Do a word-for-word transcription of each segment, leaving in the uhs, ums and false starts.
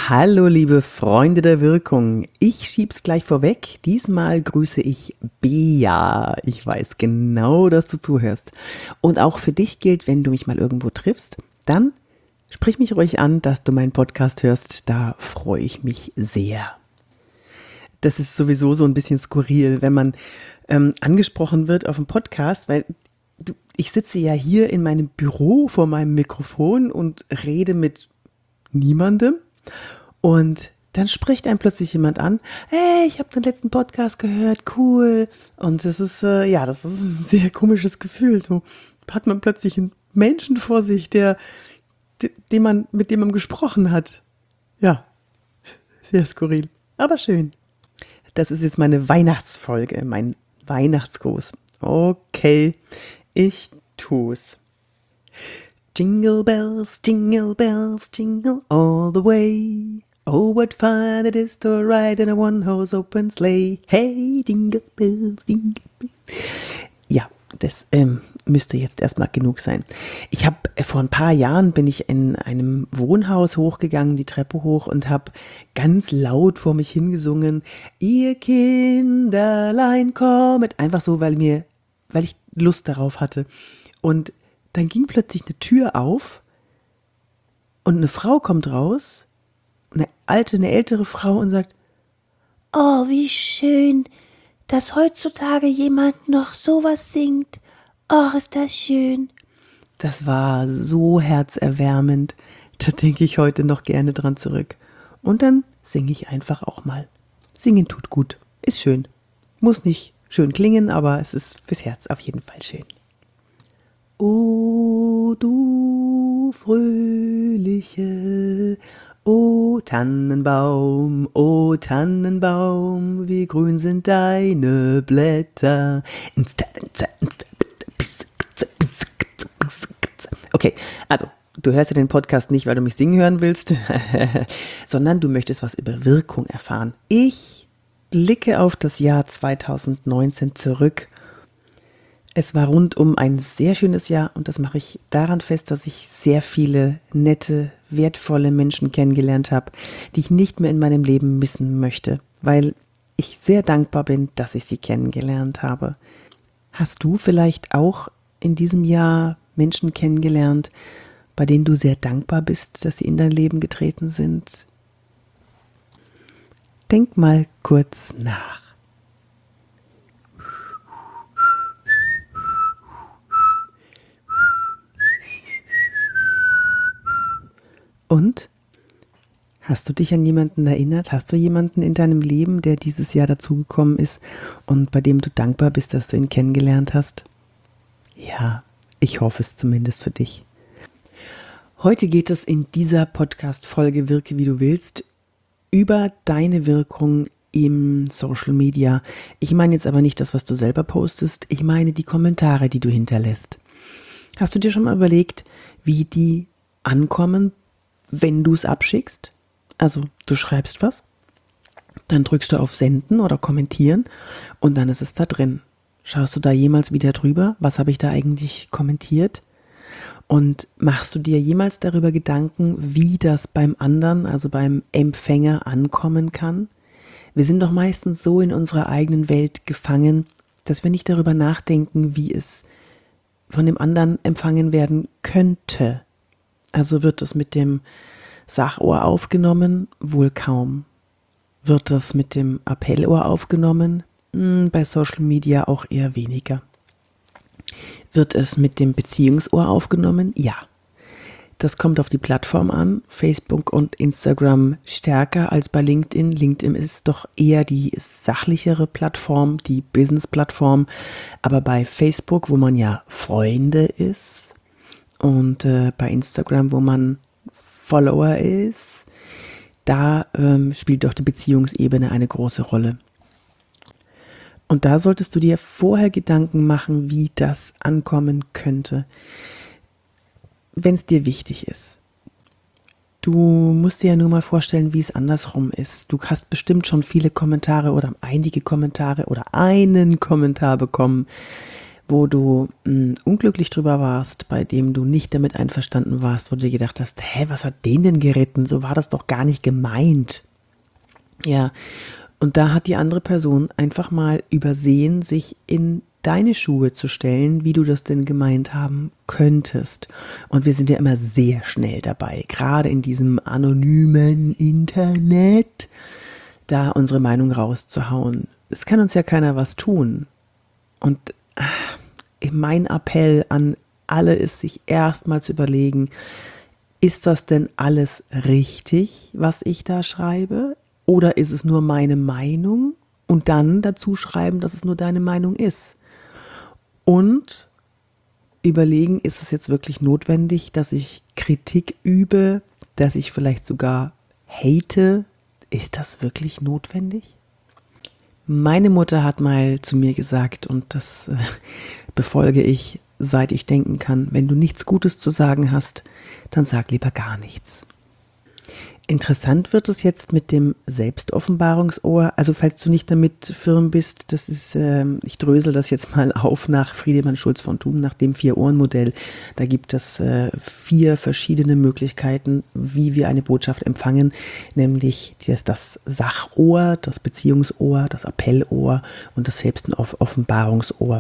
Hallo liebe Freunde der Wirkung, ich schieb's gleich vorweg, diesmal grüße ich Bea. Ich weiß genau, dass du zuhörst. Und auch für dich gilt, wenn du mich mal irgendwo triffst, dann sprich mich ruhig an, dass du meinen Podcast hörst, da freue ich mich sehr. Das ist sowieso so ein bisschen skurril, wenn man ähm, angesprochen wird auf dem Podcast, weil du, ich sitze ja hier in meinem Büro vor meinem Mikrofon und rede mit niemandem. Und dann spricht einem plötzlich jemand an, hey, ich habe den letzten Podcast gehört, cool. Und das ist, äh, ja, das ist ein sehr komisches Gefühl. So hat man plötzlich einen Menschen vor sich, der, den man, mit dem man gesprochen hat. Ja, sehr skurril, aber schön. Das ist jetzt meine Weihnachtsfolge, mein Weihnachtsgruß. Okay, ich tu's. Jingle bells, jingle bells, jingle all the way. Oh, what fun it is to ride in a one-horse open sleigh. Hey, jingle bells, jingle bells. Ja, das ähm, müsste jetzt erstmal genug sein. Ich habe äh, vor ein paar Jahren bin ich in einem Wohnhaus hochgegangen, die Treppe hoch und habe ganz laut vor mich hingesungen. Ihr Kinderlein kommet. Einfach so, weil mir, weil ich Lust darauf hatte. Und dann ging plötzlich eine Tür auf und eine Frau kommt raus, eine alte, eine ältere Frau und sagt, oh, wie schön, dass heutzutage jemand noch sowas singt. Oh, ist das schön. Das war so herzerwärmend, da denke ich heute noch gerne dran zurück. Und dann singe ich einfach auch mal. Singen tut gut, ist schön. Muss nicht schön klingen, aber es ist fürs Herz auf jeden Fall schön. O du fröhliche, o Tannenbaum, o Tannenbaum, wie grün sind deine Blätter. Okay, also du hörst ja den Podcast nicht, weil du mich singen hören willst, sondern du möchtest was über Wirkung erfahren. Ich blicke auf das Jahr zweitausendneunzehn zurück. Es war rundum ein sehr schönes Jahr und das mache ich daran fest, dass ich sehr viele nette, wertvolle Menschen kennengelernt habe, die ich nicht mehr in meinem Leben missen möchte, weil ich sehr dankbar bin, dass ich sie kennengelernt habe. Hast du vielleicht auch in diesem Jahr Menschen kennengelernt, bei denen du sehr dankbar bist, dass sie in dein Leben getreten sind? Denk mal kurz nach. Und? Hast du dich an jemanden erinnert? Hast du jemanden in deinem Leben, der dieses Jahr dazugekommen ist und bei dem du dankbar bist, dass du ihn kennengelernt hast? Ja, ich hoffe es zumindest für dich. Heute geht es in dieser Podcast-Folge Wirke wie du willst über deine Wirkung im Social Media. Ich meine jetzt aber nicht das, was du selber postest, ich meine die Kommentare, die du hinterlässt. Hast du dir schon mal überlegt, wie die ankommen, wenn du es abschickst? Also du schreibst was, dann drückst du auf Senden oder Kommentieren und dann ist es da drin. Schaust du da jemals wieder drüber? Was habe ich da eigentlich kommentiert? Und machst du dir jemals darüber Gedanken, wie das beim anderen, also beim Empfänger, ankommen kann? Wir sind doch meistens so in unserer eigenen Welt gefangen, dass wir nicht darüber nachdenken, wie es von dem anderen empfangen werden könnte. Also wird es mit dem Sachohr aufgenommen? Wohl kaum. Wird das mit dem Appellohr aufgenommen? Hm, bei Social Media auch eher weniger. Wird es mit dem Beziehungsohr aufgenommen? Ja. Das kommt auf die Plattform an. Facebook und Instagram stärker als bei LinkedIn. LinkedIn ist doch eher die sachlichere Plattform, die Business-Plattform. Aber bei Facebook, wo man ja Freunde ist, und äh, bei Instagram, wo man Follower ist, da ähm, spielt doch die Beziehungsebene eine große Rolle. Und da solltest du dir vorher Gedanken machen, wie das ankommen könnte, wenn es dir wichtig ist. Du musst dir ja nur mal vorstellen, wie es andersrum ist. Du hast bestimmt schon viele Kommentare oder einige Kommentare oder einen Kommentar bekommen, wo du mh, unglücklich drüber warst, bei dem du nicht damit einverstanden warst, wo du dir gedacht hast, hä, was hat den denn geritten? So war das doch gar nicht gemeint. Ja, und da hat die andere Person einfach mal übersehen, sich in deine Schuhe zu stellen, wie du das denn gemeint haben könntest. Und wir sind ja immer sehr schnell dabei, gerade in diesem anonymen Internet, da unsere Meinung rauszuhauen. Es kann uns ja keiner was tun. Und mein Appell an alle ist, sich erstmal zu überlegen, ist das denn alles richtig, was ich da schreibe? Oder ist es nur meine Meinung? Und dann dazu schreiben, dass es nur deine Meinung ist. Und überlegen, ist es jetzt wirklich notwendig, dass ich Kritik übe, dass ich vielleicht sogar hate? Ist das wirklich notwendig? Meine Mutter hat mal zu mir gesagt, und das äh, befolge ich, seit ich denken kann, wenn du nichts Gutes zu sagen hast, dann sag lieber gar nichts. Interessant wird es jetzt mit dem Selbstoffenbarungsohr. Also falls du nicht damit firm bist, das ist, äh, ich drösel das jetzt mal auf nach Friedemann Schulz von Thun, nach dem Vier-Ohren-Modell. Da gibt es äh, vier verschiedene Möglichkeiten, wie wir eine Botschaft empfangen, nämlich das, das Sachohr, das Beziehungsohr, das Appellohr und das Selbstoffenbarungsohr.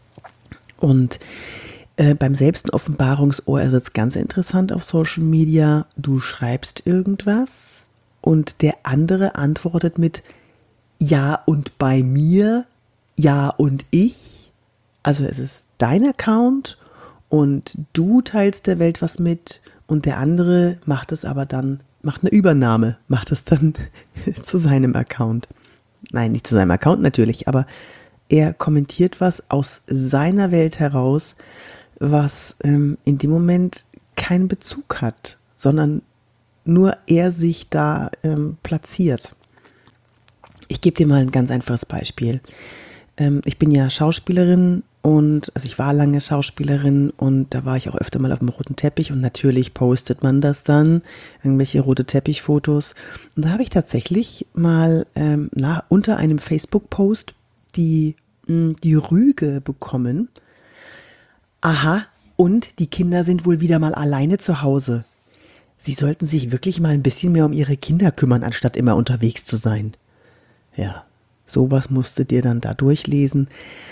Und Äh, beim Selbstoffenbarungsohr wird es ganz interessant auf Social Media. Du schreibst irgendwas und der andere antwortet mit ja und bei mir, ja und ich. Also es ist dein Account und du teilst der Welt was mit und der andere macht es aber dann, macht eine Übernahme, macht es dann zu seinem Account. Nein, nicht zu seinem Account natürlich, aber er kommentiert was aus seiner Welt heraus, was ähm, in dem Moment keinen Bezug hat, sondern nur er sich da ähm, platziert. Ich gebe dir mal ein ganz einfaches Beispiel. Ähm, ich bin ja Schauspielerin und, also ich war lange Schauspielerin und da war ich auch öfter mal auf dem roten Teppich und natürlich postet man das dann, irgendwelche rote Teppichfotos. Und da habe ich tatsächlich mal ähm, nach, unter einem Facebook-Post die, mh, die Rüge bekommen. Aha, und die Kinder sind wohl wieder mal alleine zu Hause. Sie sollten sich wirklich mal ein bisschen mehr um ihre Kinder kümmern, anstatt immer unterwegs zu sein. Ja, sowas musst du dir dann da durchlesen.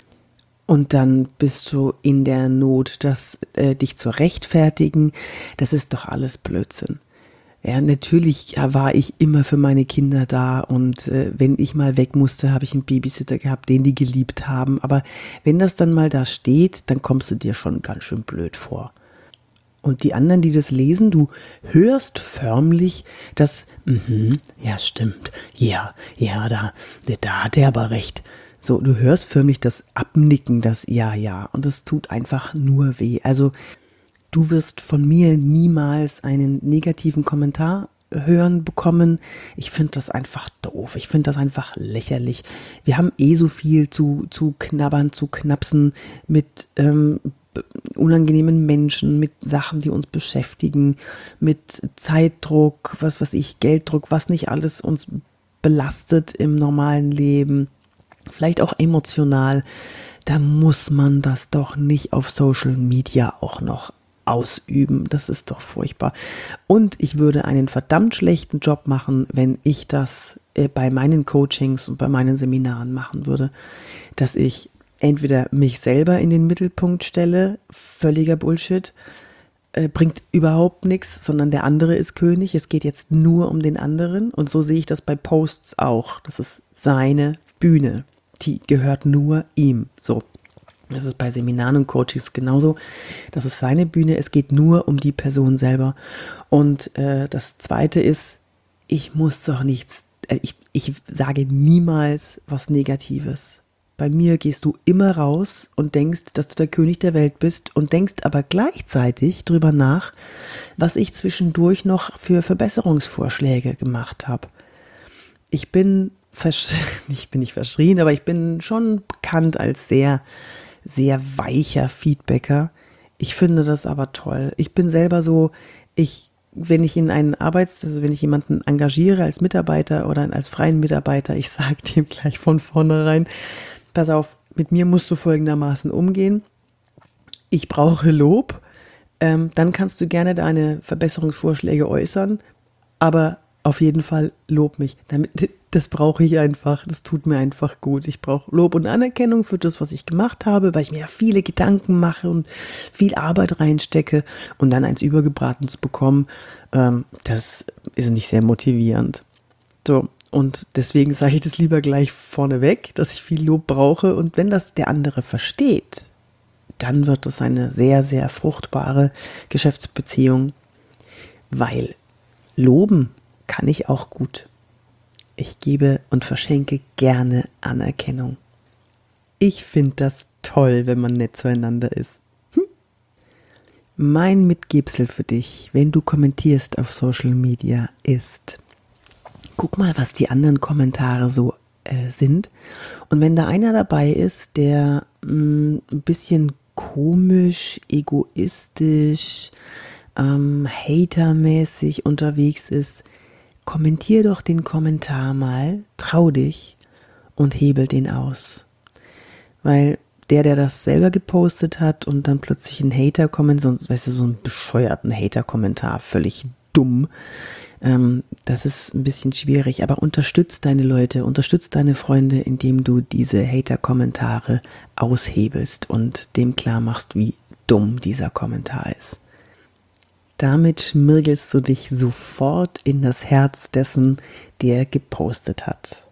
Und dann bist du in der Not, das, äh, dich zu rechtfertigen. Das ist doch alles Blödsinn. Ja, natürlich war ich immer für meine Kinder da und äh, wenn ich mal weg musste, habe ich einen Babysitter gehabt, den die geliebt haben. Aber wenn das dann mal da steht, dann kommst du dir schon ganz schön blöd vor. Und die anderen, die das lesen, du hörst förmlich das, mhm, ja stimmt, ja, ja, da, da hat er aber recht. So, du hörst förmlich das Abnicken, das ja, ja, und das tut einfach nur weh. Also du wirst von mir niemals einen negativen Kommentar hören bekommen. Ich finde das einfach doof. Ich finde das einfach lächerlich. Wir haben eh so viel zu, zu knabbern, zu knapsen mit ähm, unangenehmen Menschen, mit Sachen, die uns beschäftigen, mit Zeitdruck, was weiß ich, Gelddruck, was nicht alles uns belastet im normalen Leben. Vielleicht auch emotional. Da muss man das doch nicht auf Social Media auch noch ausüben. Das ist doch furchtbar. Und ich würde einen verdammt schlechten Job machen, wenn ich das äh, bei meinen Coachings und bei meinen Seminaren machen würde, dass ich entweder mich selber in den Mittelpunkt stelle, völliger Bullshit, äh, bringt überhaupt nichts, sondern der andere ist König. Es geht jetzt nur um den anderen und so sehe ich das bei Posts auch. Das ist seine Bühne. Die gehört nur ihm. So. Das ist bei Seminaren und Coachings genauso. Das ist seine Bühne. Es geht nur um die Person selber. Und äh, das Zweite ist, ich muss doch nichts, äh, ich, ich sage niemals was Negatives. Bei mir gehst du immer raus und denkst, dass du der König der Welt bist und denkst aber gleichzeitig drüber nach, was ich zwischendurch noch für Verbesserungsvorschläge gemacht habe. Ich bin, versch- ich bin nicht verschrien, aber ich bin schon bekannt als sehr sehr weicher Feedbacker. Ich finde das aber toll. Ich bin selber so, ich, wenn ich in einen Arbeits-, also wenn ich jemanden engagiere als Mitarbeiter oder als freien Mitarbeiter, ich sage dem gleich von vornherein, pass auf, mit mir musst du folgendermaßen umgehen. Ich brauche Lob. Ähm, dann kannst du gerne deine Verbesserungsvorschläge äußern, aber auf jeden Fall lob mich. Damit, das brauche ich einfach. Das tut mir einfach gut. Ich brauche Lob und Anerkennung für das, was ich gemacht habe, weil ich mir ja viele Gedanken mache und viel Arbeit reinstecke und dann eins übergebraten zu bekommen, ähm, das ist nicht sehr motivierend. So, und deswegen sage ich das lieber gleich vorneweg, dass ich viel Lob brauche. Und wenn das der andere versteht, dann wird es eine sehr, sehr fruchtbare Geschäftsbeziehung, weil loben kann ich auch gut. Ich gebe und verschenke gerne Anerkennung. Ich finde das toll, wenn man nett zueinander ist. Hm? Mein Mitgebsel für dich, wenn du kommentierst auf Social Media, ist: Guck mal, was die anderen Kommentare so äh, sind. Und wenn da einer dabei ist, der mh, ein bisschen komisch, egoistisch, ähm, hatermäßig unterwegs ist, kommentier doch den Kommentar mal, trau dich und hebel den aus. Weil der, der das selber gepostet hat und dann plötzlich ein Hater kommt, sonst, weißt du, so einen bescheuerten Hater-Kommentar, völlig dumm, ähm, das ist ein bisschen schwierig, aber unterstützt deine Leute, unterstützt deine Freunde, indem du diese Hater-Kommentare aushebelst und dem klar machst, wie dumm dieser Kommentar ist. Damit schmirgelst du dich sofort in das Herz dessen, der gepostet hat.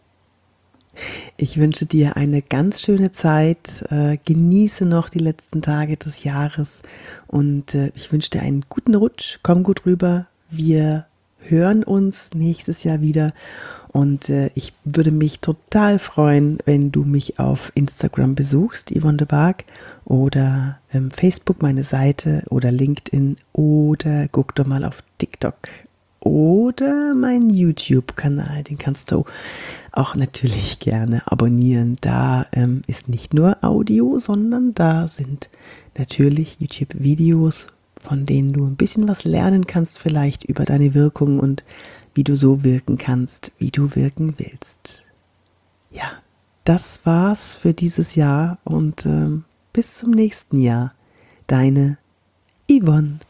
Ich wünsche dir eine ganz schöne Zeit, äh, genieße noch die letzten Tage des Jahres und äh, ich wünsche dir einen guten Rutsch, komm gut rüber, wir hören uns nächstes Jahr wieder und äh, ich würde mich total freuen, wenn du mich auf Instagram besuchst, Yvonne de Barg, oder ähm, Facebook, meine Seite, oder LinkedIn, oder guck doch mal auf TikTok oder meinen YouTube-Kanal, den kannst du auch natürlich gerne abonnieren. Da ähm, ist nicht nur Audio, sondern da sind natürlich YouTube-Videos, von denen du ein bisschen was lernen kannst, vielleicht über deine Wirkung und wie du so wirken kannst, wie du wirken willst. Ja, das war's für dieses Jahr und ähm, bis zum nächsten Jahr. Deine Yvonne.